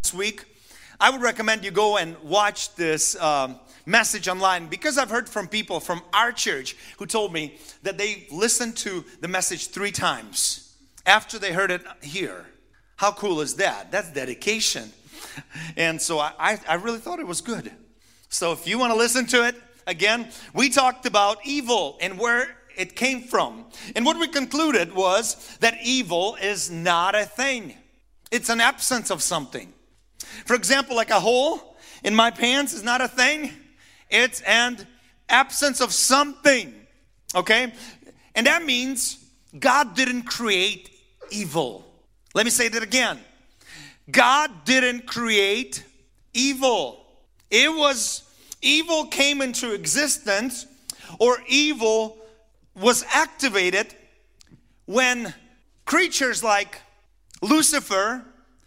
week, I would recommend you go and watch this message online, because I've heard from people from our church who told me that they listened to the message 3 times after they heard it here. How cool is that? That's dedication. And so I really thought it was good. So if you want to listen to it again, we talked about evil and where it came from. And what we concluded was that evil is not a thing. It's an absence of something. For example, like a hole in my pants is not a thing. It's an absence of something. Okay? And that means God didn't create evil. Let me say that again. God didn't create evil. Evil came into existence, or evil was activated when creatures like Lucifer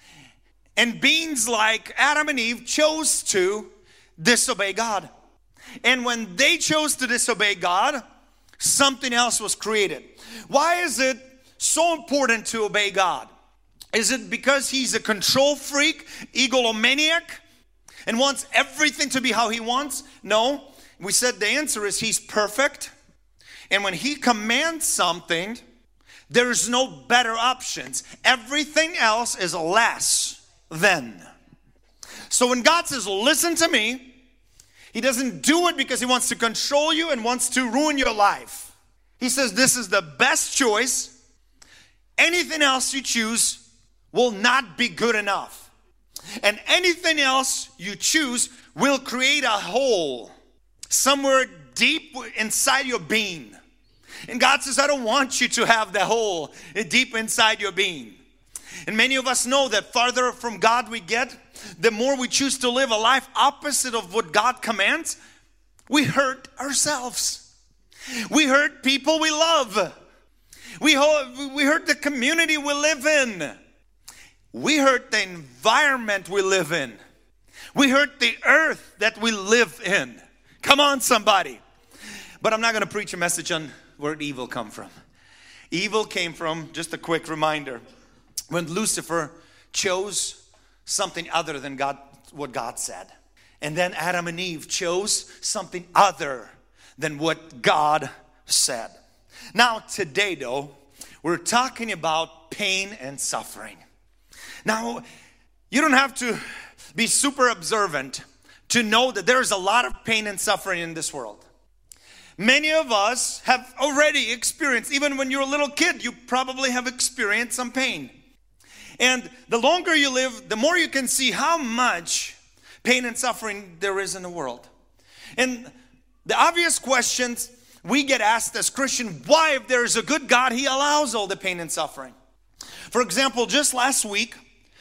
and beings like Adam and Eve chose to disobey God. And when they chose to disobey God, something else was created. Why is it so important to obey God? Is it because he's a control freak, egomaniac, and wants everything to be how he wants? No. We said the answer is he's perfect. And when he commands something, there's no better options. Everything else is less than. So when God says, listen to me, he doesn't do it because he wants to control you and wants to ruin your life. He says this is the best choice. Anything else you choose will not be good enough. And anything else you choose will create a hole somewhere deep inside your being. And God says, I don't want you to have that hole deep inside your being. And many of us know that farther from God we get, the more we choose to live a life opposite of what God commands, we hurt ourselves. We hurt people we love. We hurt the community we live in. We hurt the environment we live in. We hurt the earth that we live in. Come on, somebody. But I'm not going to preach a message on where did evil come from. Evil came from, just a quick reminder, when Lucifer chose something other than God, what God said. And then Adam and Eve chose something other than what God said. Now today though, we're talking about pain and suffering. Now, you don't have to be super observant to know that there's a lot of pain and suffering in this world. Many of us have already experienced, even when you're a little kid, you probably have experienced some pain. And the longer you live, the more you can see how much pain and suffering there is in the world. And the obvious questions we get asked as Christians, why, if there is a good God, he allows all the pain and suffering? For example, just last week,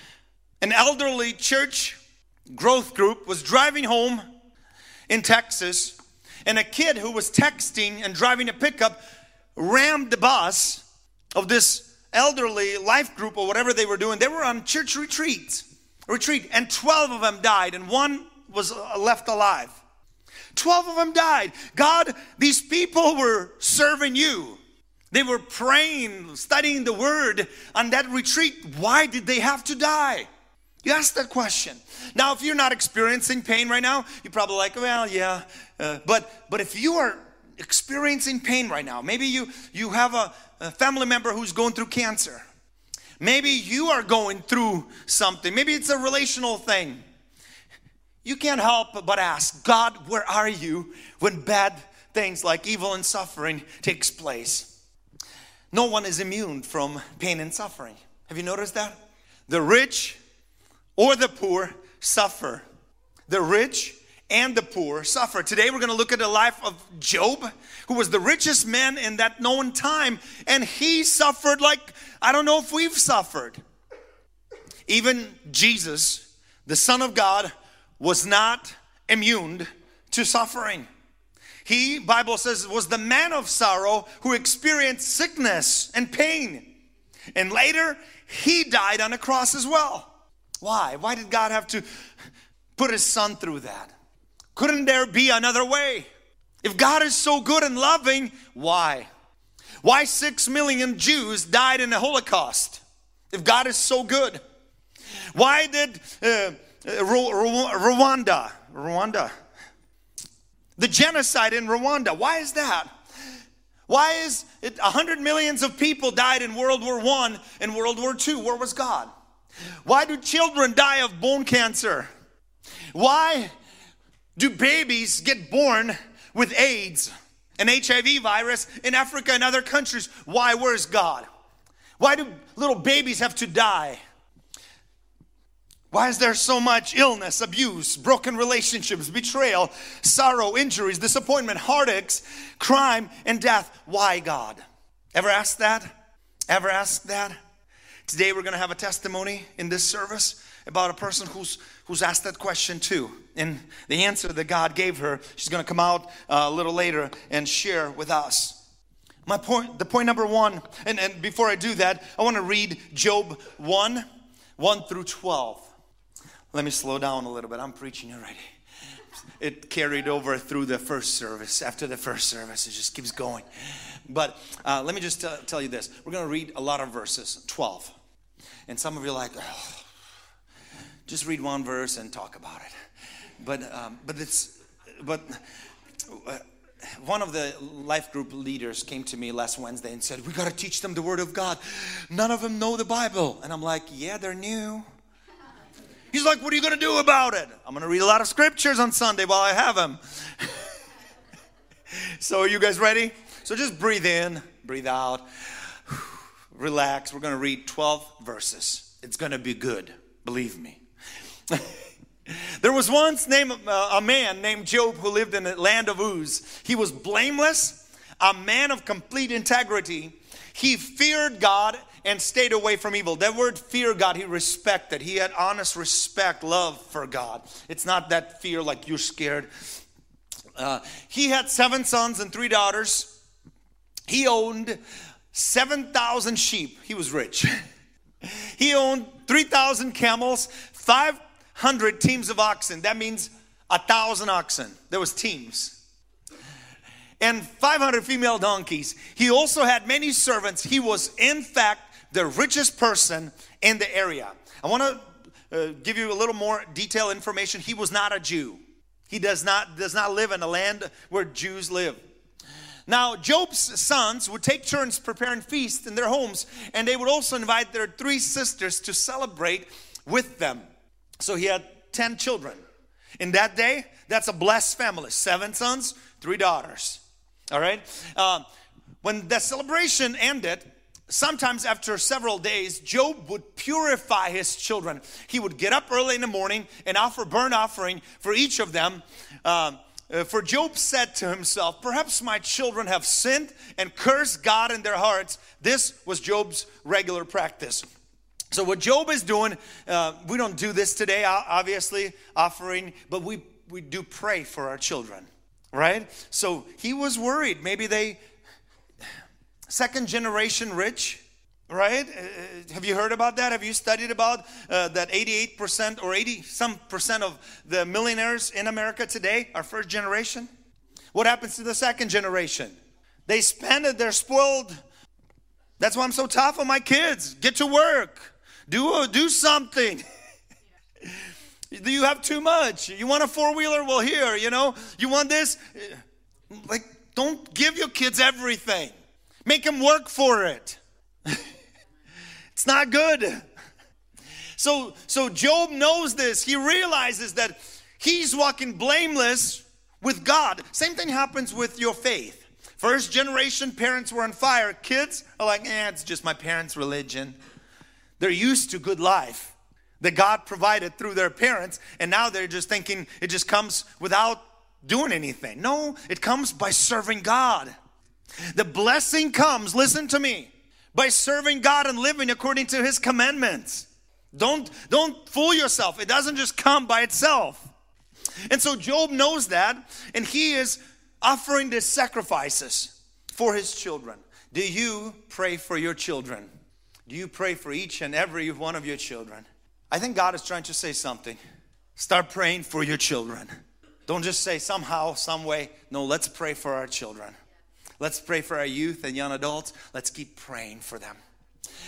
an elderly church growth group was driving home in Texas, and a kid who was texting and driving a pickup rammed the bus of this elderly life group or whatever they were doing. They were on church retreat, and 12 of them died, and 1 was left alive. 12 of them died. God, these people were serving you. They were praying, studying the word on that retreat. Why did they have to die? You ask that question. Now, if you're not experiencing pain right now, you're probably like, well, yeah. But if you are experiencing pain right now, maybe you have a family member who's going through cancer. Maybe you are going through something. Maybe it's a relational thing. You can't help but ask, God, where are you when bad things like evil and suffering takes place? No one is immune from pain and suffering. Have you noticed that? The rich or the poor suffer. The rich and the poor suffer. Today we're going to look at the life of Job, who was the richest man in that known time. And he suffered like, I don't know if we've suffered. Even Jesus, the Son of God, was not immune to suffering. He, Bible says, was the man of sorrow who experienced sickness and pain. And later, he died on a cross as well. Why? Why did God have to put his son through that? Couldn't there be another way? If God is so good and loving, why? Why 6 million Jews died in the Holocaust? If God is so good. Why did Rwanda, the genocide in Rwanda, why is that? Why is it 100 millions of people died in World War I and World War II? Where was God? Why do children die of bone cancer? Why do babies get born with AIDS and HIV virus in Africa and other countries? Why? Where's God? Why do little babies have to die? Why is there so much illness, abuse, broken relationships, betrayal, sorrow, injuries, disappointment, heartaches, crime, and death? Why, God? Ever asked that? Ever asked that? Today we're going to have a testimony in this service about a person who's asked that question too. And the answer that God gave her, she's going to come out a little later and share with us. The point number one, and before I do that, I want to read Job 1 through 12. Let me slow down a little bit. I'm preaching already. It carried over through the first service. After the first service, it just keeps going. But let me just tell you this. We're going to read a lot of verses, 12. And some of you are like, oh, just read one verse and talk about it. But one of the life group leaders came to me last Wednesday and said, we got to teach them the Word of God. None of them know the Bible. And I'm like, yeah, they're new. He's like, what are you going to do about it? I'm going to read a lot of scriptures on Sunday while I have them. So are you guys ready? So just breathe in, breathe out, relax. We're going to read 12 verses. It's going to be good. Believe me. There was once a man named Job who lived in the land of Uz. He was blameless, a man of complete integrity. He feared God and stayed away from evil. That word fear God, he respected. He had honest respect, love for God. It's not that fear like you're scared. He had 7 sons and 3 daughters. He owned 7,000 sheep. He was rich. He owned 3,000 camels, 500 teams of oxen. That means 1,000 oxen. There was teams. And 500 female donkeys. He also had many servants. He was, in fact, the richest person in the area. I want to give you a little more detailed information. He was not a Jew. He does not live in a land where Jews live. Now, Job's sons would take turns preparing feasts in their homes, and they would also invite their 3 sisters to celebrate with them. So he had 10 children. In that day, that's a blessed family. 7 sons, 3 daughters. All right? When the celebration ended, sometimes after several days, Job would purify his children. He would get up early in the morning and offer burnt offering for each of them. For Job said to himself, perhaps my children have sinned and cursed God in their hearts. This was Job's regular practice. So what Job is doing, we don't do this today, obviously, offering, but we do pray for our children, right? So he was worried. Maybe they, 2nd generation rich, right? Have you heard about that? Have you studied about that 88% or 80% of the millionaires in America today are 1st generation? What happens to the 2nd generation? They spend it, they're spoiled. That's why I'm so tough on my kids. Get to work. Do something. You have too much. You want a 4-wheeler? Well, here, you want this? Like, don't give your kids everything. Make them work for it. It's not good. So Job knows this. He realizes that he's walking blameless with God. Same thing happens with your faith. 1st generation parents were on fire. Kids are like, it's just my parents' religion. They're used to good life that God provided through their parents, and now they're just thinking it just comes without doing anything. No, it comes by serving God. The blessing comes, listen to me, by serving God and living according to His commandments. Don't fool yourself. It doesn't just come by itself. And so Job knows that, and he is offering these sacrifices for his children. Do you pray for your children? Do you pray for each and every one of your children? I think God is trying to say something. Start praying for your children. Don't just say somehow, some way. No, let's pray for our children. Let's pray for our youth and young adults. Let's keep praying for them.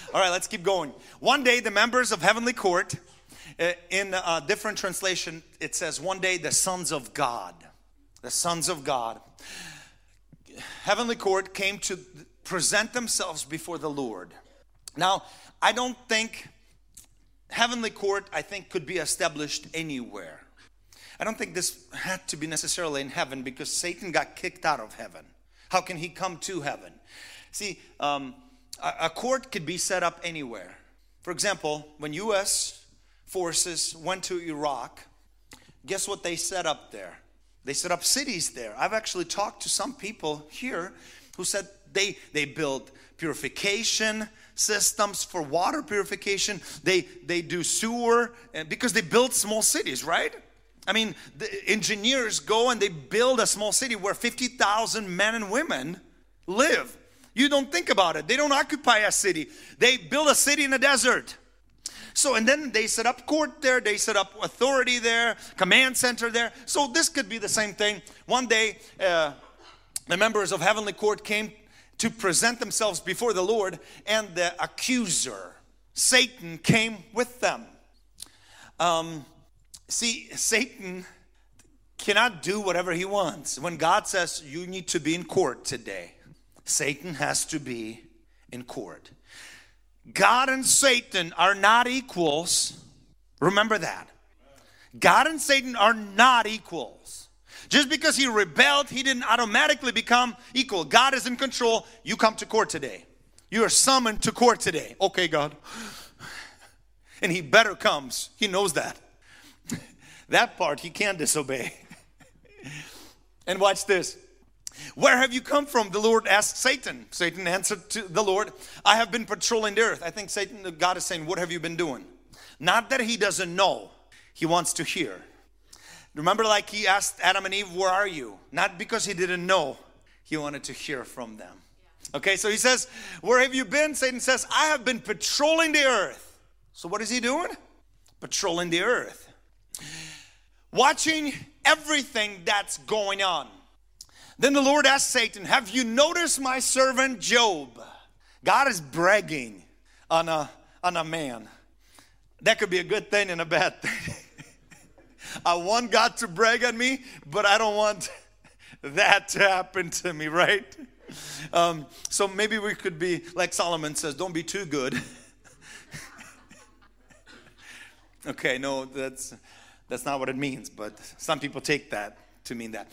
All right, let's keep going. One day, the members of heavenly court, in a different translation, it says, one day the sons of God. The sons of God. Heavenly court came to present themselves before the Lord. Now, I don't think heavenly court, I think, could be established anywhere. I don't think this had to be necessarily in heaven because Satan got kicked out of heaven. How can he come to heaven? See, a court could be set up anywhere. For example, when U.S. forces went to Iraq, guess what they set up there? They set up cities there. I've actually talked to some people here who said they build purification systems for water purification. They do sewer, because they build small cities, right? I mean, the engineers go and they build a small city where 50,000 men and women live. You don't think about it. They don't occupy a city. They build a city in a desert. So, and then they set up court there. They set up authority there, command center there. So this could be the same thing. One day, the members of heavenly court came to present themselves before the Lord, and the accuser, Satan, came with them. See, Satan cannot do whatever he wants. When God says you need to be in court today, Satan has to be in court. God and Satan are not equals. Remember that. God and Satan are not equals. Just because he rebelled, he didn't automatically become equal. God is in control. You come to court today. You are summoned to court today. Okay, God. And he better comes. He knows that. That part he can't disobey. And watch this. Where have you come from? The Lord asked Satan. Satan answered to the Lord, I have been patrolling the earth. I think God is saying, what have you been doing? Not that he doesn't know. He wants to hear. Remember, like he asked Adam and Eve, where are you? Not because he didn't know. He wanted to hear from them. Okay, so he says, where have you been? Satan says, I have been patrolling the earth. So what is he doing? Patrolling the earth. Watching everything that's going on. Then the Lord asked Satan, have you noticed my servant Job? God is bragging on a man. That could be a good thing and a bad thing. I want God to brag on me, but I don't want that to happen to me, right? So maybe we could be, like Solomon says, don't be too good. Okay, no, that's not what it means, but some people take that to mean that.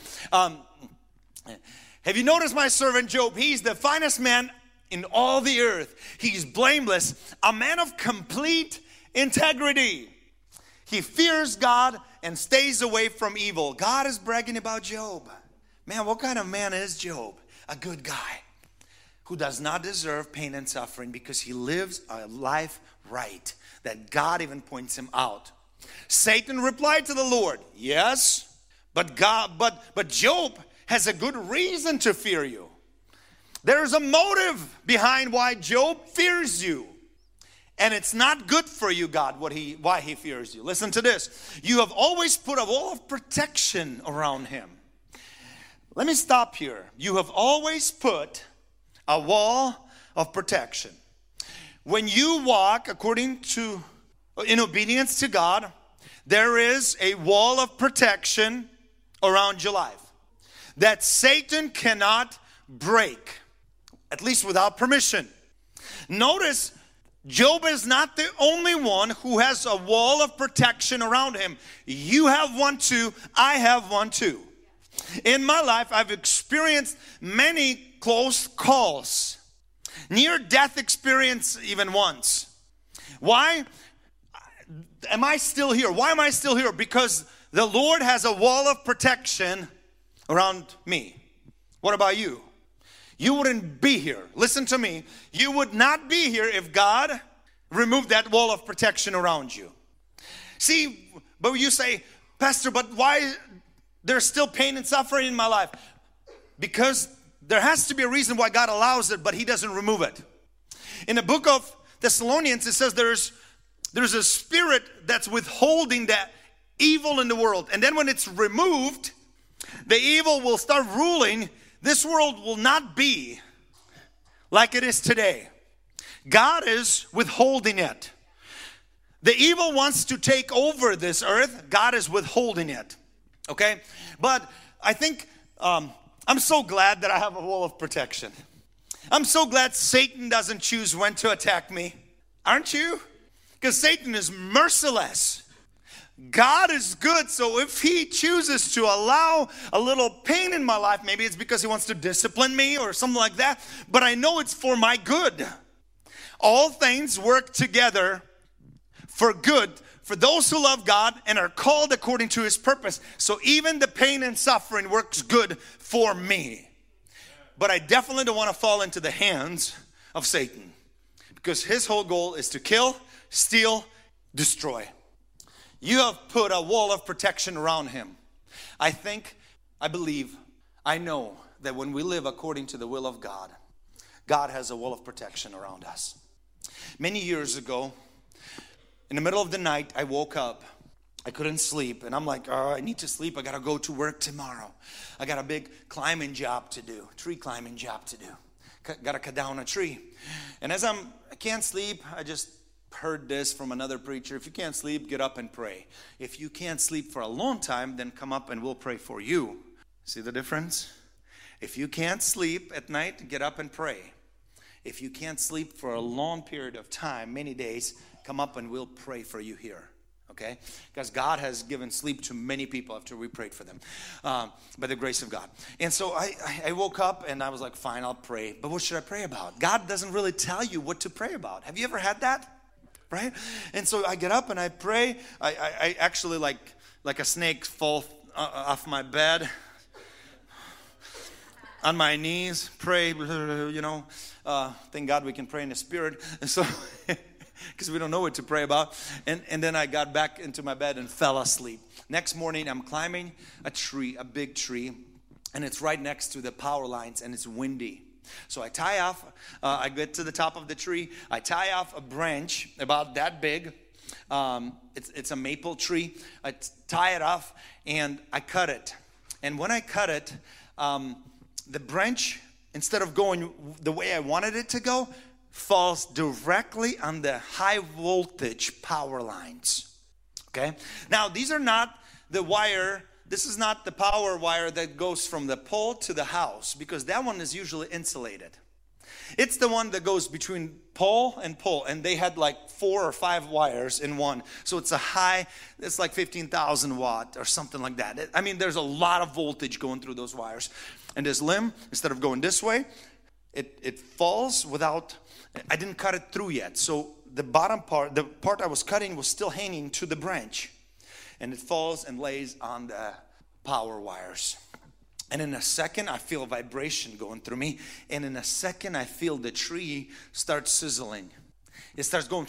Have you noticed my servant Job? He's the finest man in all the earth. He's blameless, a man of complete integrity. He fears God and stays away from evil. God is bragging about Job. Man, what kind of man is Job? A good guy who does not deserve pain and suffering because he lives a life right, that God even points him out. Satan replied to the Lord, yes, but Job has a good reason to fear you. There's a motive behind why Job fears you. And it's not good for you, God, why he fears you. Listen to this. You have always put a wall of protection around him. Let me stop here. You have always put a wall of protection. When you walk in obedience to God, there is a wall of protection around your life that Satan cannot break, at least without permission. Notice, Job is not the only one who has a wall of protection around him. You have one too. I have one too. In my life, I've experienced many close calls. Near-death experience even once. Why am I still here? Why am I still here? Because the Lord has a wall of protection around me. What about you? You wouldn't be here. Listen to me. You would not be here if God removed that wall of protection around you. See, but you say, Pastor, but why there's still pain and suffering in my life? Because there has to be a reason why God allows it, but He doesn't remove it. In the book of Thessalonians, it says there's a spirit that's withholding that evil in the world. And then when it's removed, the evil will start ruling. This world will not be like it is today. God is withholding it. The evil wants to take over this earth. God is withholding it. Okay? But I think I'm so glad that I have a wall of protection. I'm so glad Satan doesn't choose when to attack me. Aren't you? Because Satan is merciless. God is good, so if he chooses to allow a little pain in my life, maybe it's because he wants to discipline me or something like that, but I know it's for my good. All things work together for good for those who love God and are called according to his purpose. So even the pain and suffering works good for me. But I definitely don't want to fall into the hands of Satan, because his whole goal is to kill, steal, destroy. You have put a wall of protection around him. I believe, I know that when we live according to the will of God, God has a wall of protection around us. Many years ago, in the middle of the night, I woke up. I couldn't sleep, and I'm like, oh, I need to sleep. I got to go to work tomorrow. I got a big climbing job to do, tree climbing job to do. Got to cut down a tree. And as I can't sleep, I just heard this from another preacher. If you can't sleep, get up and pray. If you can't sleep for a long time, then come up and we'll pray for you. See the difference? If you can't sleep at night, get up and pray. If you can't sleep for a long period of time, many days, come up and we'll pray for you here. Okay? Because God has given sleep to many people after we prayed for them. By the grace of God. And so I woke up and I was like, fine, I'll pray. But what should I pray about? God doesn't really tell you what to pray about. Have you ever had that? Right? And so I get up and I pray. I actually like a snake fall off my bed. On my knees, pray, thank God we can pray in the spirit. And so, because we don't know what to pray about. And then I got back into my bed and fell asleep. Next morning, I'm climbing a tree, a big tree, and it's right next to the power lines, and it's windy. So I tie off, I get to the top of the tree, I tie off a branch about that big. It's a maple tree. I tie it off and I cut it. And when I cut it, the branch, instead of going the way I wanted it to go, falls directly on the high voltage power lines. Okay? Now, these are not the wire. This is not the power wire that goes from the pole to the house, because that one is usually insulated. It's the one that goes between pole and pole, and they had like 4 or 5 wires in one. So it's it's like 15,000 watt or something like that. I mean, there's a lot of voltage going through those wires. And this limb, instead of going this way, it falls without, I didn't cut it through yet. So the bottom part, the part I was cutting was still hanging to the branch. And it falls and lays on the power wires. And in a second, I feel a vibration going through me. And in a second, I feel the tree start sizzling. It starts going.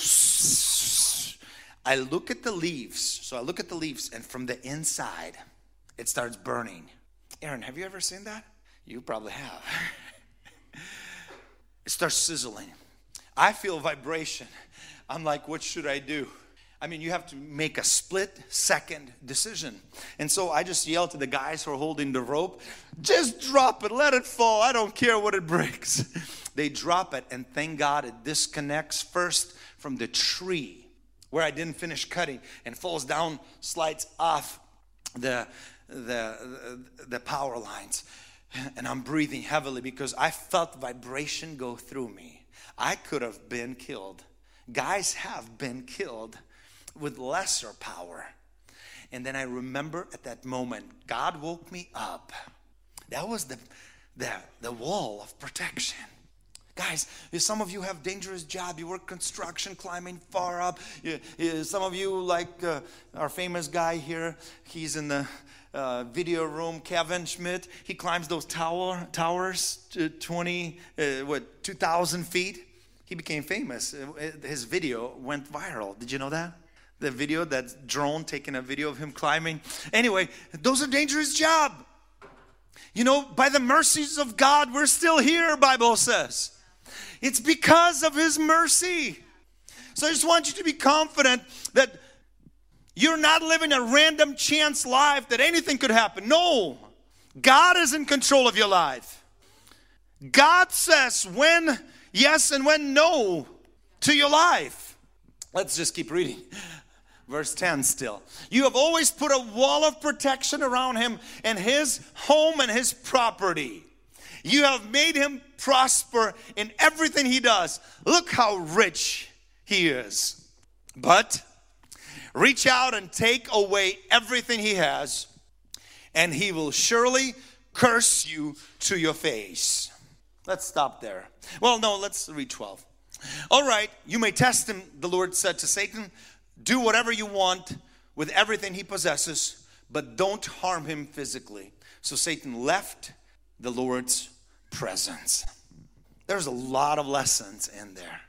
I look at the leaves. So I look at the leaves, and from the inside, it starts burning. Aaron, have you ever seen that? You probably have. It starts sizzling. I feel vibration. I'm like, what should I do? I mean, you have to make a split-second decision. And so I just yelled to the guys who are holding the rope, just drop it, let it fall. I don't care what it breaks. They drop it, and thank God it disconnects first from the tree where I didn't finish cutting, and falls down, slides off the power lines. And I'm breathing heavily because I felt vibration go through me. I could have been killed. Guys have been killed with lesser power. And then I remember at that moment, God woke me up. That was the wall of protection. Guys, some of you have dangerous job. You work construction, climbing far up. Some of you, like our famous guy here, he's in the video room, Kevin Schmidt. He climbs those towers to 2,000 feet. He became famous. His video went viral. Did you know that? The video, that drone taking a video of him climbing. Anyway, those are dangerous jobs. You know, by the mercies of God, we're still here, Bible says. It's because of His mercy. So I just want you to be confident that you're not living a random chance life, that anything could happen. No, God is in control of your life. God says when yes and when no. to your life. Let's just keep reading. Verse 10 still. You have always put a wall of protection around him and his home and his property. You have made him prosper in everything he does. Look how rich he is. But reach out and take away everything he has, and he will surely curse you to your face. Let's stop there. Well, no, let's read 12. All right, you may test him, the Lord said to Satan. Do whatever you want with everything he possesses, but don't harm him physically. So Satan left the Lord's presence. There's a lot of lessons in there.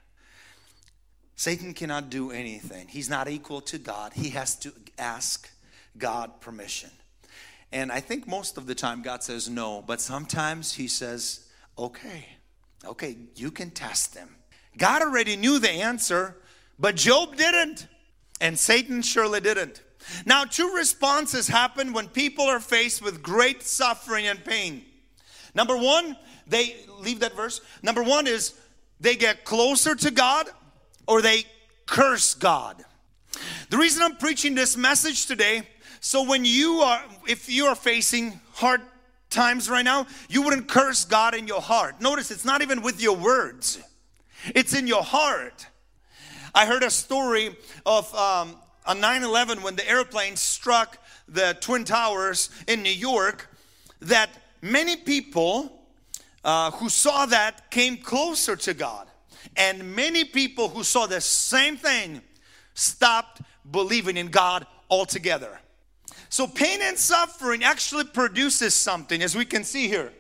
Satan cannot do anything. He's not equal to God. He has to ask God permission. And I think most of the time God says no, but sometimes he says, okay, you can test him. God already knew the answer, but Job didn't, and Satan surely didn't. Now, two responses happen when people are faced with great suffering and pain. Number one, leave that verse. Number one is they get closer to God, or they curse God. The reason I'm preaching this message today, so if you are facing hard times right now, you wouldn't curse God in your heart. Notice it's not even with your words. It's in your heart. I heard a story of on 9/11 when the airplane struck the Twin Towers in New York, that many people who saw that came closer to God. And many people who saw the same thing stopped believing in God altogether. So pain and suffering actually produces something, as we can see here.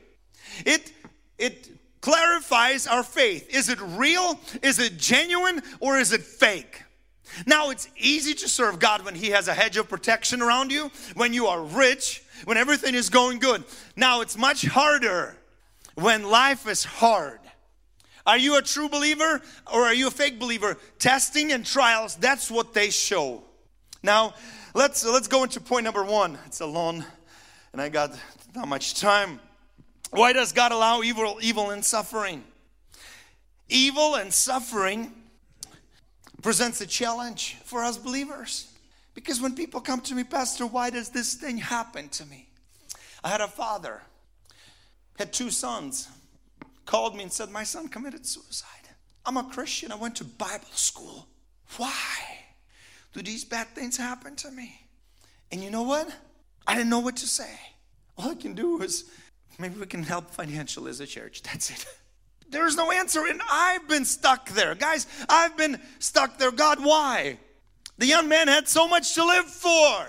It clarifies our faith. Is it real? Is it genuine? Or is it fake? Now, it's easy to serve God when he has a hedge of protection around you, when you are rich, when everything is going good. Now, it's much harder when life is hard. Are you a true believer or are you a fake believer? Testing and trials, that's what they show. Now, let's go into point number one. It's a long, and I got not much time. Why does God allow evil and suffering? Evil and suffering presents a challenge for us believers. Because when people come to me, Pastor, why does this thing happen to me? I had a father, had two sons, called me and said, my son committed suicide. I'm a Christian. I went to Bible school. Why do these bad things happen to me? And you know what? I didn't know what to say. All I can do is, maybe we can help financially as a church. That's it. There's no answer, and I've been stuck there. Guys, I've been stuck there. God, why? The young man had so much to live for.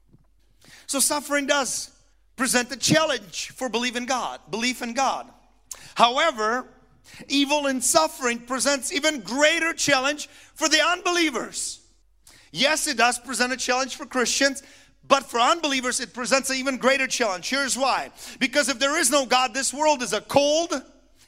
So suffering does present a challenge for belief in God. However, evil and suffering presents even greater challenge for the unbelievers. Yes, it does present a challenge for Christians, but for unbelievers, it presents an even greater challenge. Here's why. Because if there is no God, this world is a cold,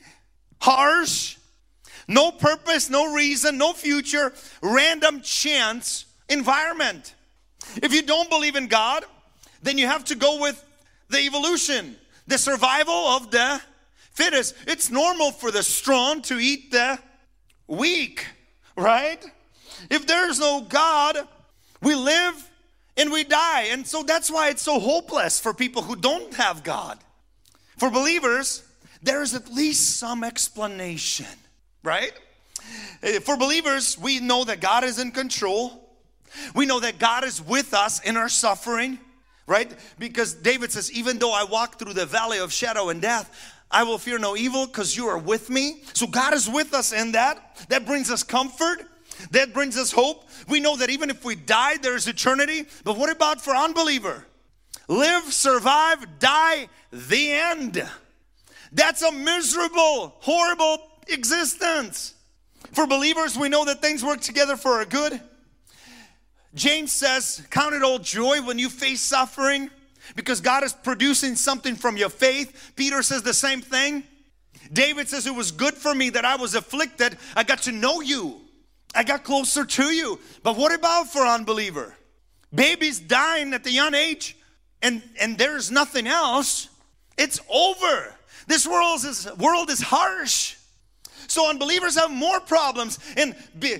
harsh, no purpose, no reason, no future, random chance environment. If you don't believe in God, then you have to go with the evolution, the survival of the fittest. It's normal for the strong to eat the weak, right? If there's no God, we live and we die. And so that's why it's so hopeless for people who don't have God. For believers, there is at least some explanation, right? For believers, we know that God is in control. We know that God is with us in our suffering, right? Because David says, even though I walk through the valley of shadow and death, I will fear no evil because you are with me. So God is with us in that. That brings us comfort. That brings us hope. We know that even if we die, there is eternity. But what about for unbeliever? Live, survive, die, the end. That's a miserable, horrible existence. For believers, we know that things work together for our good. James says, count it all joy when you face suffering, because God is producing something from your faith. Peter says the same thing. David says, it was good for me that I was afflicted. I got to know you. I got closer to you. But what about for unbeliever? Babies dying at the young age and there's nothing else. It's over. This world is harsh. So unbelievers have more problems. And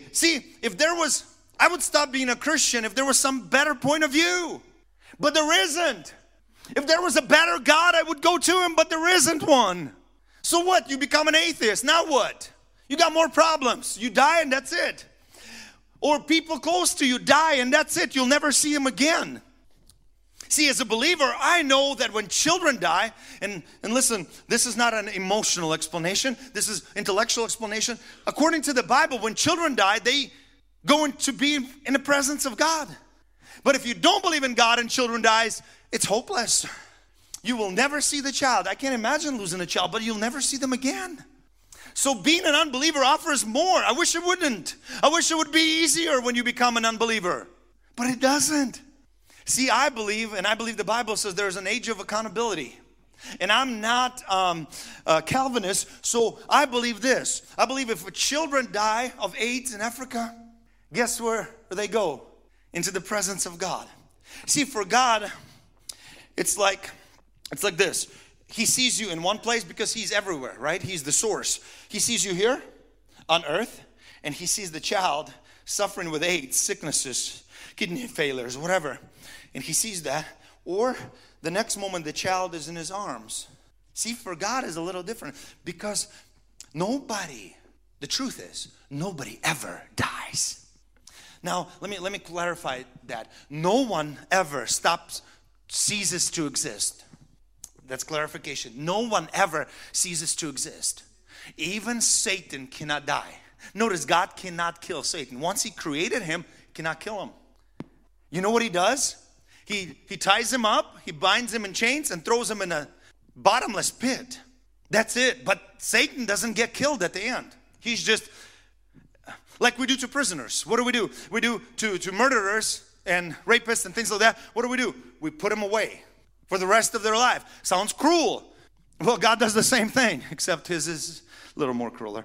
I would stop being a Christian if there was some better point of view. But there isn't. If there was a better God, I would go to him, but there isn't one. So what? You become an atheist. Now what? You got more problems. You die and that's it. Or people close to you die and that's it. You'll never see them again. See, as a believer, I know that when children die, and listen, this is not an emotional explanation. This is intellectual explanation. According to the Bible, when children die, they go to be in the presence of God. But if you don't believe in God and children dies, it's hopeless. You will never see the child. I can't imagine losing a child, but you'll never see them again. So being an unbeliever offers more. I wish it wouldn't. I wish it would be easier when you become an unbeliever. But it doesn't. See, I believe the Bible says there's an age of accountability. And I'm not Calvinist, so I believe this. I believe if children die of AIDS in Africa, guess where they go? Into the presence of God. See, for God, it's like this. He sees you in one place because he's everywhere, right? He's the source. He sees you here on earth, and he sees the child suffering with AIDS, sicknesses, kidney failures, whatever. And he sees that. Or the next moment, the child is in his arms. See, for God is a little different because the truth is, nobody ever dies. Now, let me clarify that. No one ever ceases to exist. That's clarification. No one ever ceases to exist. Even Satan cannot die. Notice, God cannot kill Satan. Once he created him, he cannot kill him. You know what he does? He ties him up, he binds him in chains and throws him in a bottomless pit. That's it. But Satan doesn't get killed at the end. He's just, like we do to prisoners. What do? We do to murderers and rapists and things like that. What do? We put them away for the rest of their life. Sounds cruel. Well, God does the same thing, except his is a little more crueler.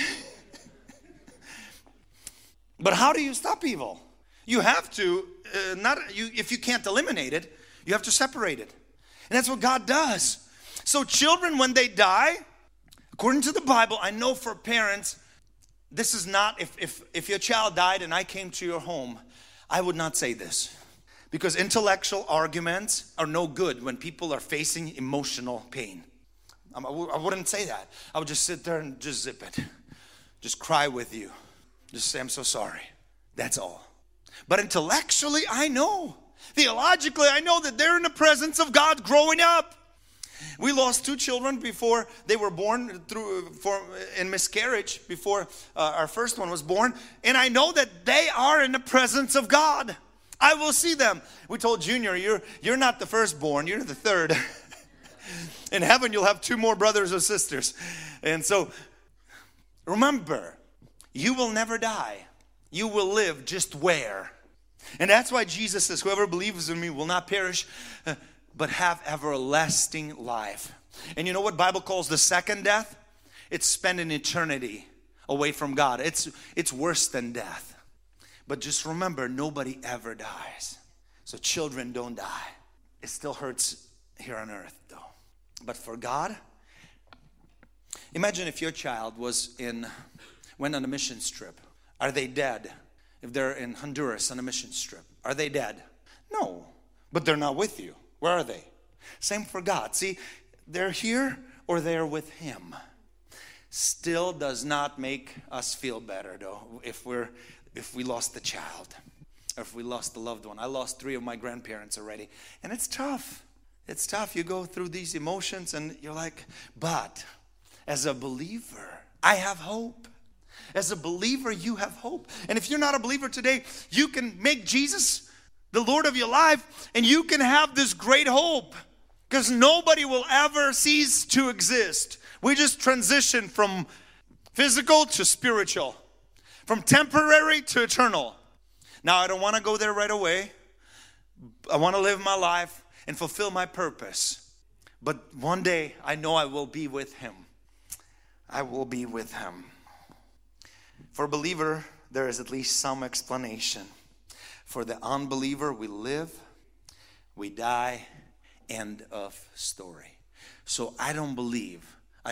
But how do you stop evil? You have to, if you can't eliminate it, you have to separate it. And that's what God does. So children, when they die, according to the Bible, I know for parents, this is not, if your child died and I came to your home, I would not say this. Because intellectual arguments are no good when people are facing emotional pain. I wouldn't say that. I would just sit there and just zip it. Just cry with you. Just say, I'm so sorry. That's all. But intellectually, I know. Theologically, I know that they're in the presence of God growing up. We lost 2 children before they were born in miscarriage, before our first one was born. And I know that they are in the presence of God. I will see them. We told Junior, you're not the firstborn, you're the third. In heaven, you'll have 2 more brothers or sisters. And so, remember, you will never die. You will live just where. And that's why Jesus says, whoever believes in me will not perish, but have everlasting life. And you know what Bible calls the second death? It's spending eternity away from God. It's worse than death. But just remember, nobody ever dies. So children don't die. It still hurts here on earth though. But for God, imagine if your child went on a mission trip. Are they dead? If they're in Honduras on a mission trip, are they dead? No, but they're not with you. Where are they? Same for God. See, they're here or they're with him. Still does not make us feel better though if we lost the child or if we lost the loved one. I lost 3 of my grandparents already, and it's tough. It's tough. You go through these emotions and you're like, but as a believer, I have hope. As a believer, you have hope. And if you're not a believer today, you can make Jesus the Lord of your life, and you can have this great hope because nobody will ever cease to exist. We just transition from physical to spiritual, from temporary to eternal. Now, I don't want to go there right away. I want to live my life and fulfill my purpose. But one day, I know I will be with him. I will be with him. For a believer, there is at least some explanation. For the unbeliever, we live, we die, end of story. So I don't believe,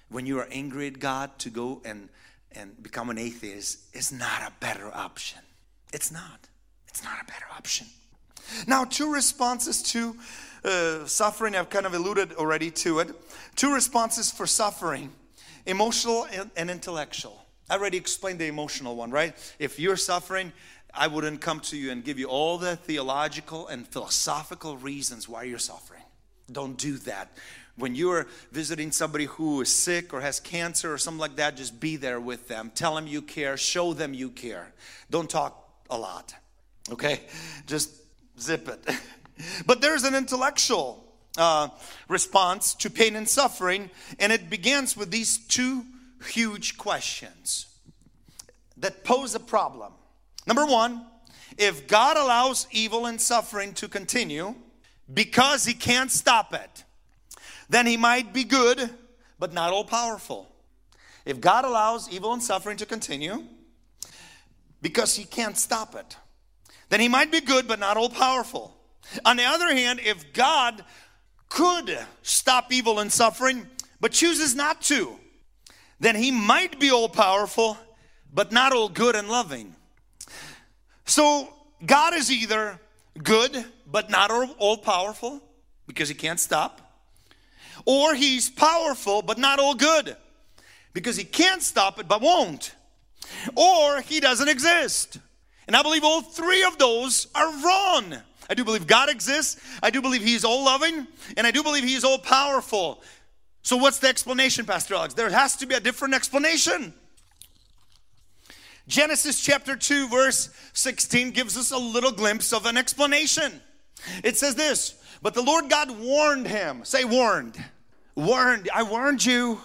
when you are angry at God, to go and become an atheist is not a better option. It's not. It's not a better option. Now, two responses to suffering. I've kind of alluded already to it. Two responses for suffering: emotional and intellectual. I already explained the emotional one, right? If you're suffering, I wouldn't come to you and give you all the theological and philosophical reasons why you're suffering. Don't do that. When you're visiting somebody who is sick or has cancer or something like that, just be there with them. Tell them you care. Show them you care. Don't talk a lot, okay? Just zip it. But there's an intellectual response to pain and suffering, and it begins with these two huge questions that pose a problem. Number one, if God allows evil and suffering to continue because He can't stop it, then He might be good, but not all powerful. If God allows evil and suffering to continue because He can't stop it, then He might be good, but not all powerful. On the other hand, if God could stop evil and suffering, but chooses not to, then He might be all powerful, but not all good and loving. So God is either good, but not all powerful, because He can't stop. Or He's powerful, but not all good, because He can't stop it, but won't. Or He doesn't exist. And I believe all three of those are wrong. I do believe God exists. I do believe He's all loving. And I do believe He's all powerful. So what's the explanation, Pastor Alex? There has to be a different explanation. Genesis chapter 2 verse 16 gives us a little glimpse of an explanation. It says this: but the Lord God warned him. Say warned. Warned. I warned you.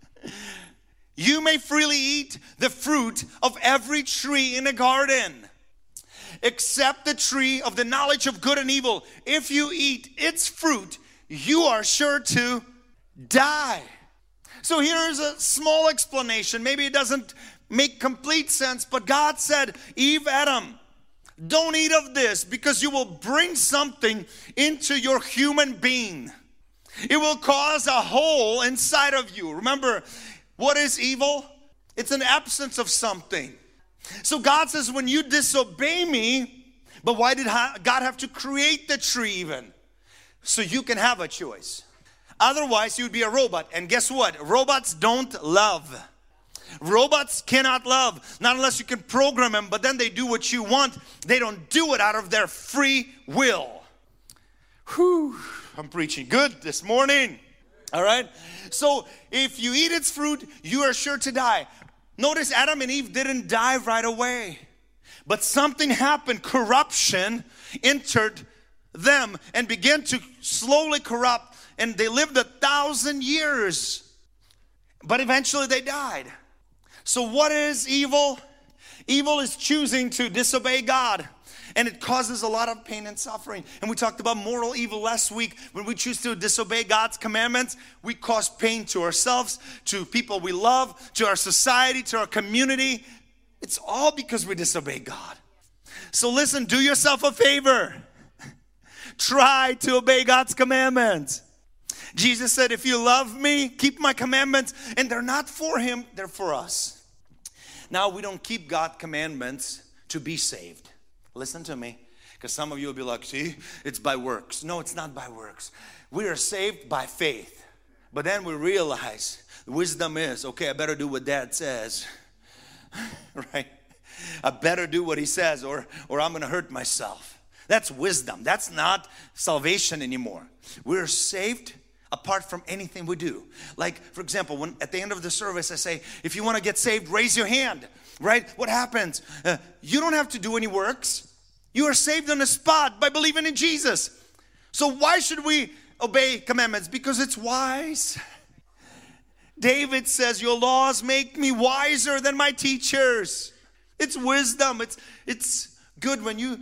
You may freely eat the fruit of every tree in the garden, except the tree of the knowledge of good and evil. If you eat its fruit, you are sure to die. So here's a small explanation. Maybe it doesn't make complete sense, but God said, Eve, Adam, don't eat of this, because you will bring something into your human being. It will cause a hole inside of you. Remember, what is evil? It's an absence of something. So God says, when you disobey me, but why did God have to create the tree even? So you can have a choice. Otherwise, you'd be a robot. And guess what? Robots don't love. Robots cannot love, not unless you can program them, but then they do what you want. They don't do it out of their free will. Whew, I'm preaching good this morning. All right? So if you eat its fruit, you are sure to die. Notice Adam and Eve didn't die right away. But something happened. Corruption entered them and began to slowly corrupt. And they lived 1,000 years. But eventually they died. So what is evil? Evil is choosing to disobey God. And it causes a lot of pain and suffering. And we talked about moral evil last week. When we choose to disobey God's commandments, we cause pain to ourselves, to people we love, to our society, to our community. It's all because we disobey God. So listen, do yourself a favor. Try to obey God's commandments. Jesus said, if you love me, keep my commandments. And they're not for Him, they're for us. Now, we don't keep God's commandments to be saved. Listen to me, because some of you will be like, see, it's by works. No, it's not by works. We are saved by faith. But then we realize wisdom is, okay, I better do what Dad says. Right? I better do what he says, or I'm going to hurt myself. That's wisdom. That's not salvation anymore. We're saved apart from anything we do. Like, for example, when at the end of the service I say, if you want to get saved, raise your hand, right? What happens? You don't have to do any works. You are saved on the spot by believing in Jesus. So why should we obey commandments? Because it's wise. David says, your laws make me wiser than my teachers. It's wisdom. It's good when you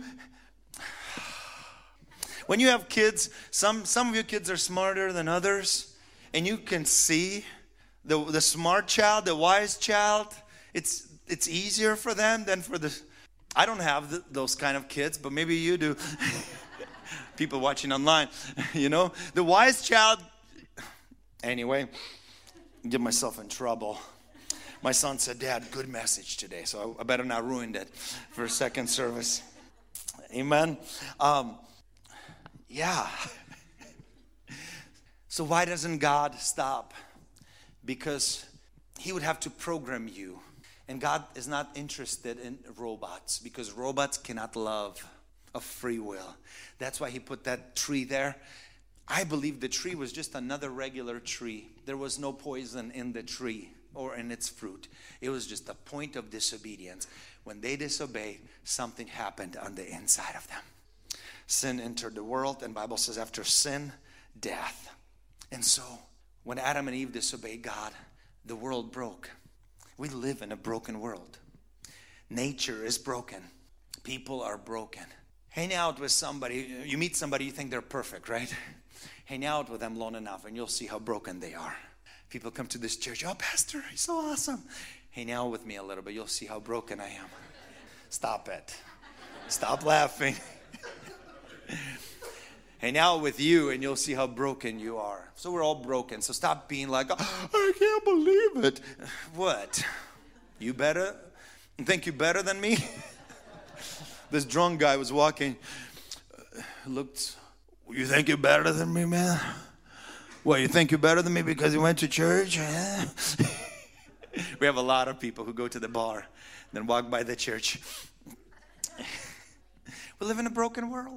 have kids. Some of your kids are smarter than others, and you can see the smart child, the wise child. It's easier for them than for the. I don't have those kind of kids, but maybe you do. People watching online, you know, the wise child. Anyway, get myself in trouble. My son said, Dad, good message today. So I better not ruin it for second service. Amen. Yeah. So why doesn't God stop? Because he would have to program you. And God is not interested in robots, because robots cannot love of free will. That's why he put that tree there. I believe the tree was just another regular tree. There was no poison in the tree or in its fruit. It was just a point of disobedience. When they disobeyed, something happened on the inside of them. Sin entered the world, and the Bible says after sin, death. And so when Adam and Eve disobeyed God, the world broke. We live in a broken world. Nature is broken. People are broken. Hang out with somebody. You meet somebody, you think they're perfect, right? Hang out with them long enough and you'll see how broken they are. People come to this church. Oh, Pastor, he's so awesome. Hang out with me a little bit. You'll see how broken I am. Stop it. Stop laughing. Hang out with you and you'll see how broken you are. So we're all broken. So stop being like, oh, I can't believe it. What? You better? Think you better than me? This drunk guy was walking. Looked, you think you're better than me, man? What, you think you're better than me because you went to church? Yeah. We have a lot of people who go to the bar and then walk by the church. We live in a broken world.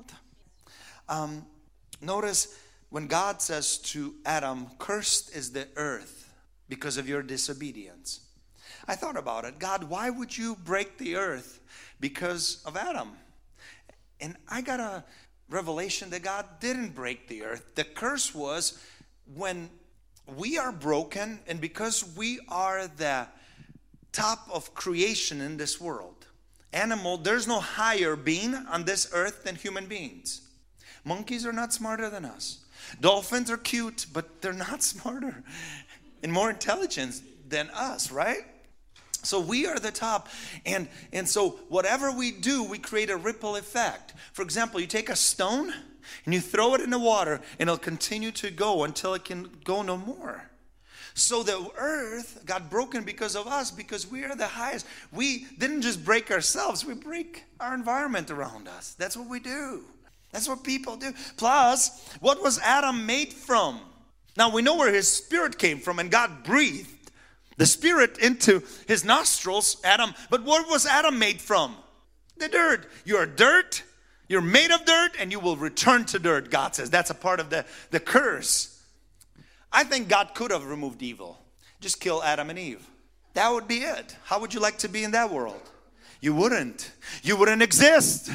Notice when God says to Adam, cursed is the earth because of your disobedience. I thought about it. God, why would you break the earth because of Adam? And I got a revelation that God didn't break the earth. The curse was when we are broken, and because we are the top of creation in this world. There's no higher being on this earth than human beings. Monkeys are not smarter than us. Dolphins are cute, but they're not smarter and more intelligent than us, right? So we are the top. And so whatever we do, we create a ripple effect. For example, you take a stone and you throw it in the water and it'll continue to go until it can go no more. So the earth got broken because of us, because we are the highest. We didn't just break ourselves, we break our environment around us. That's what we do. That's what people do. Plus, what was Adam made from? Now we know where his spirit came from, and God breathed the spirit into his nostrils, Adam. But what was Adam made from? The dirt. You are dirt. You're made of dirt, and you will return to dirt, God says. That's a part of the curse. I think God could have removed evil. Just kill Adam and Eve. That would be it. How would you like to be in that world? You wouldn't. You wouldn't exist.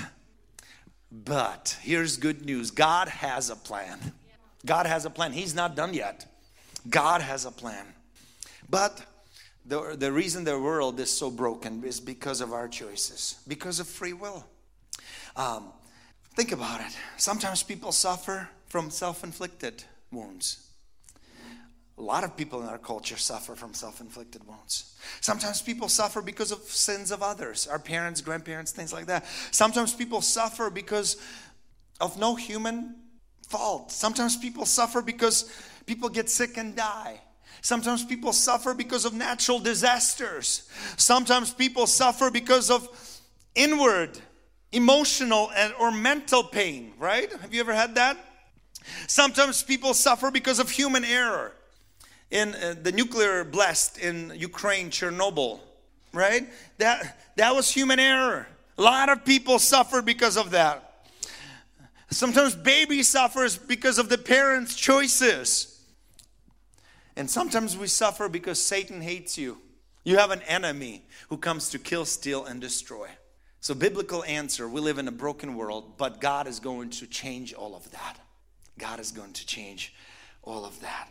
But here's good news. God has a plan. God has a plan. He's not done yet. God has a plan. But the reason the world is so broken is because of our choices. Because of free will. Think about it. Sometimes people suffer from self-inflicted wounds. A lot of people in our culture suffer from self-inflicted wounds. Sometimes people suffer because of sins of others, our parents, grandparents, things like that. Sometimes people suffer because of no human fault. Sometimes people suffer because people get sick and die. Sometimes people suffer because of natural disasters. Sometimes people suffer because of inward, emotional, or mental pain, right? Have you ever had that? Sometimes people suffer because of human error. In the nuclear blast in Ukraine, Chernobyl, right? That was human error. A lot of people suffered because of that. Sometimes baby suffers because of the parents' choices. And sometimes we suffer because Satan hates you. You have an enemy who comes to kill, steal, and destroy. So biblical answer, we live in a broken world, but God is going to change all of that. God is going to change all of that.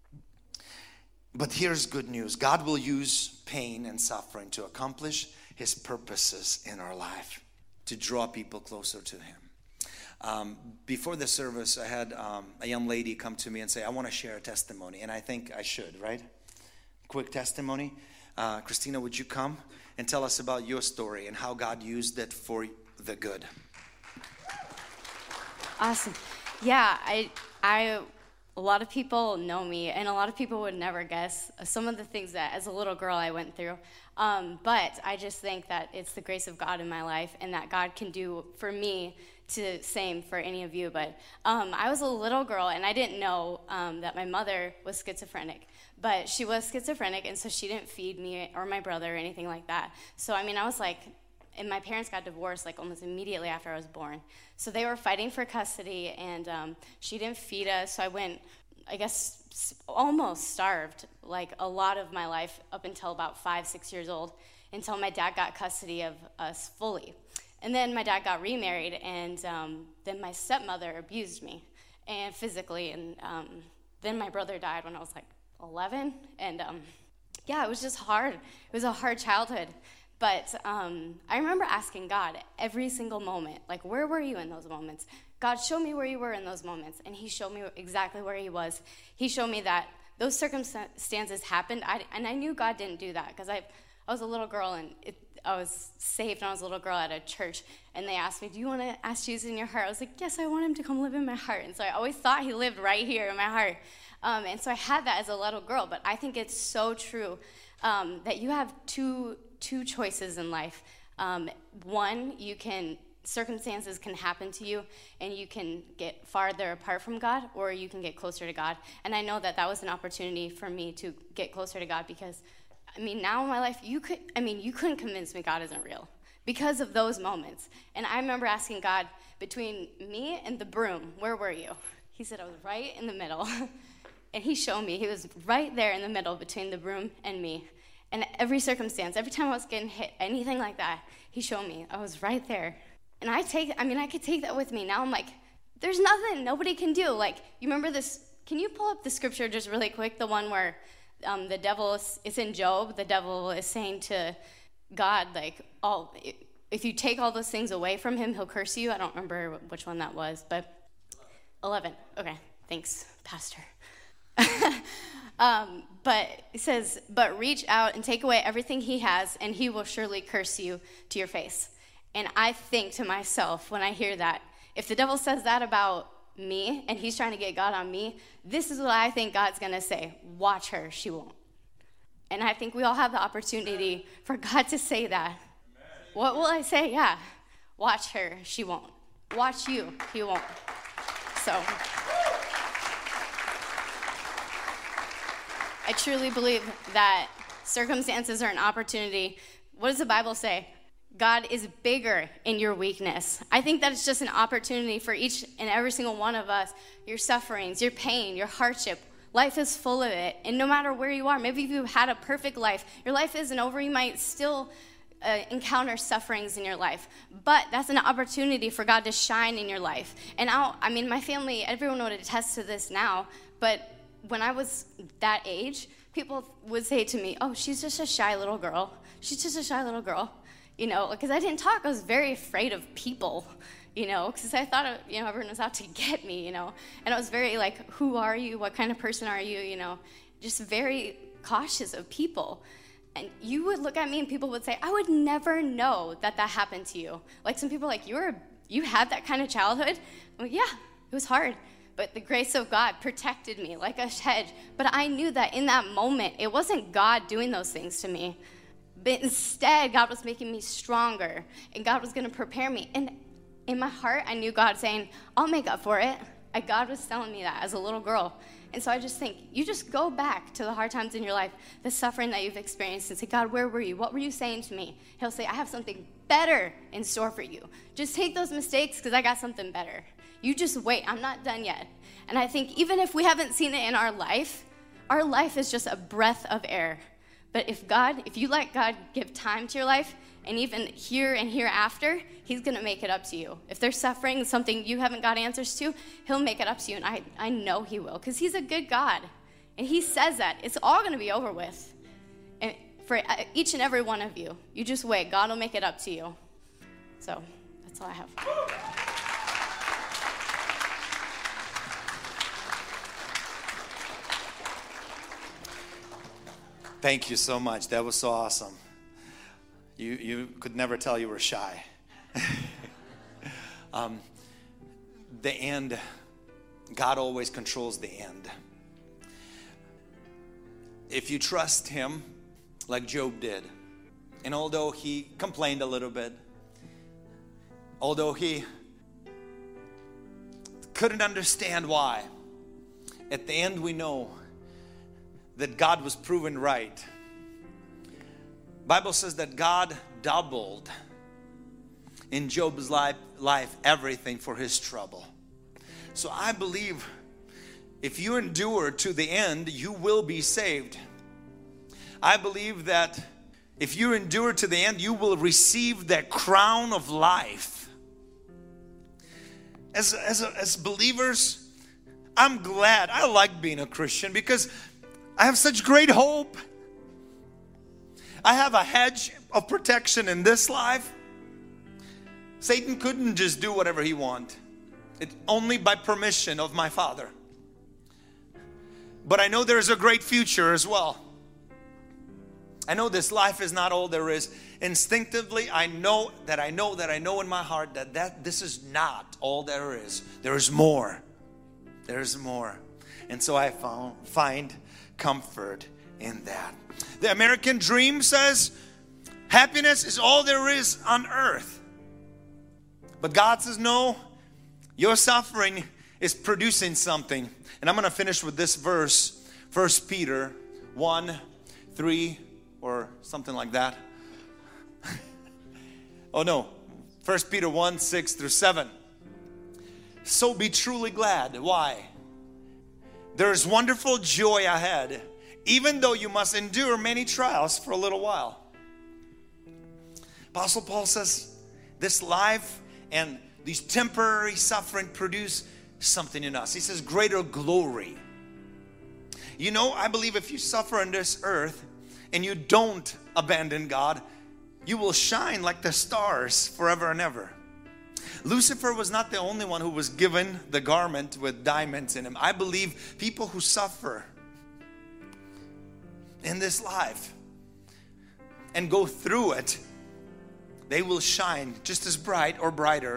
But here's good news. God will use pain and suffering to accomplish his purposes in our life, to draw people closer to him. Before the service, I had a young lady come to me and say, I want to share a testimony. And I think I should, right? Quick testimony. Christina, would you come and tell us about your story and how God used it for the good? Awesome. Yeah, I a lot of people know me, and a lot of people would never guess some of the things that as a little girl I went through. But I just think that it's the grace of God in my life, and that God can do for me to same for any of you. But I was a little girl, and I didn't know that my mother was schizophrenic. But she was schizophrenic, and so she didn't feed me or my brother or anything like that. So, I mean, I was like, and my parents got divorced like almost immediately after I was born. So they were fighting for custody, and she didn't feed us. So I went, I guess, almost starved like a lot of my life up until about 5-6 years old, until my dad got custody of us fully. And then my dad got remarried, and then my stepmother abused me and physically. And then my brother died when I was like 11. And yeah, it was just hard. It was a hard childhood. But I remember asking God every single moment, like, where were you in those moments? God, show me where you were in those moments. And he showed me exactly where he was. He showed me that those circumstances happened. And I knew God didn't do that, because I was a little girl, and I was saved when I was a little girl at a church. And they asked me, do you want to ask Jesus in your heart? I was like, yes, I want him to come live in my heart. And so I always thought he lived right here in my heart. And so I had that as a little girl. But I think it's so true that you have two choices in life. One, circumstances can happen to you, and you can get farther apart from God, or you can get closer to God. And I know that was an opportunity for me to get closer to God, because, I mean, now in my life, you couldn't convince me God isn't real because of those moments. And I remember asking God, between me and the broom, where were you? He said I was right in the middle. And he showed me he was right there in the middle between the broom and me. And every circumstance, every time I was getting hit, anything like that, he showed me I was right there. And I could take that with me. Now I'm like, there's nothing nobody can do. Like, you remember this? Can you pull up the scripture just really quick? The one where the devil it's in Job. The devil is saying to God, like, oh, if you take all those things away from him, he'll curse you. I don't remember which one that was, but 11. Okay, thanks, Pastor. But it says, but reach out and take away everything he has, and he will surely curse you to your face. And I think to myself, when I hear that, if the devil says that about me, and he's trying to get God on me, this is what I think God's going to say. Watch her, she won't. And I think we all have the opportunity for God to say that. Amen. What will I say? Yeah. Watch her, she won't. Watch you, he won't. So I truly believe that circumstances are an opportunity. What does the Bible say? God is bigger in your weakness. I think that it's just an opportunity for each and every single one of us. Your sufferings, your pain, your hardship. Life is full of it. And no matter where you are, maybe if you've had a perfect life, your life isn't over. You might still encounter sufferings in your life. But that's an opportunity for God to shine in your life. And my family, everyone would attest to this now, but when I was that age, people would say to me, oh, she's just a shy little girl. She's just a shy little girl. You know, because I didn't talk. I was very afraid of people, you know, because I thought, everyone was out to get me, you know. And I was very like, who are you? What kind of person are you? You know, just very cautious of people. And you would look at me and people would say, I would never know that happened to you. Like, some people are like, you had that kind of childhood? I'm like, yeah, it was hard. But the grace of God protected me like a hedge. But I knew that in that moment, it wasn't God doing those things to me. But instead, God was making me stronger. And God was going to prepare me. And in my heart, I knew God saying, I'll make up for it. And God was telling me that as a little girl. And so I just think, you just go back to the hard times in your life, the suffering that you've experienced, and say, God, where were you? What were you saying to me? He'll say, I have something better in store for you. Just take those mistakes, because I got something better. You just wait. I'm not done yet. And I think even if we haven't seen it in our life is just a breath of air. But if you let God give time to your life, and even here and hereafter, he's going to make it up to you. If there's suffering, something you haven't got answers to, he'll make it up to you. And I know he will, because he's a good God. And he says that. It's all going to be over with. And for each and every one of you, you just wait. God will make it up to you. So that's all I have. Thank you so much. That was so awesome. You could never tell you were shy. The end, God always controls the end. If you trust Him like Job did, and although he complained a little bit, although he couldn't understand why, at the end we know that God was proven right. Bible says that God doubled in Job's life everything for his trouble. So I believe if you endure to the end, you will be saved. I believe that if you endure to the end, you will receive that crown of life. As believers, I'm glad. I like being a Christian because I have such great hope. I have a hedge of protection in this life. Satan couldn't just do whatever he wanted. It's only by permission of my Father. But I know there's a great future as well. I know this life is not all there is. Instinctively, I know in my heart that this is not all there is. There is more. There is more. And so I find comfort in that. The American dream says happiness is all there is on earth. But God says, no, your suffering is producing something. And I'm going to finish with this verse, 1 Peter 1:3 or something like that. Oh no, 1 Peter 1:6-7. So be truly glad. Why? There is wonderful joy ahead, even though you must endure many trials for a little while. Apostle Paul says this life and these temporary suffering produce something in us. He says greater glory. You know, I believe if you suffer on this earth and you don't abandon God, you will shine like the stars forever and ever. Lucifer was not the only one who was given the garment with diamonds in him. I believe people who suffer in this life and go through it, they will shine just as bright or brighter.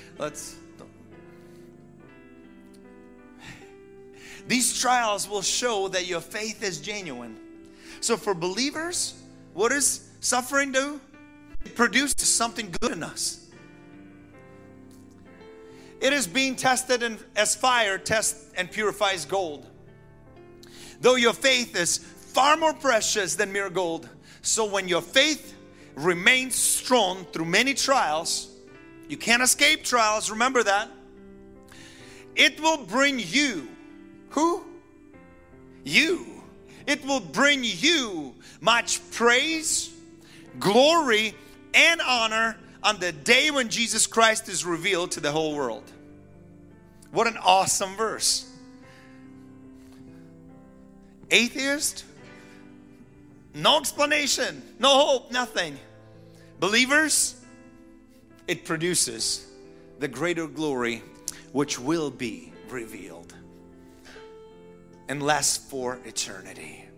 These trials will show that your faith is genuine. So for believers, what does suffering do? It produces something good in us. It is being tested as fire tests and purifies gold. Though your faith is far more precious than mere gold. So when your faith remains strong through many trials, you can't escape trials, remember that. It will bring you, who? You. It will bring you much praise, glory, and honor on the day when Jesus Christ is revealed to the whole world. What an awesome verse. Atheist? No explanation, no hope, nothing. Believers, it produces the greater glory which will be revealed and lasts for eternity.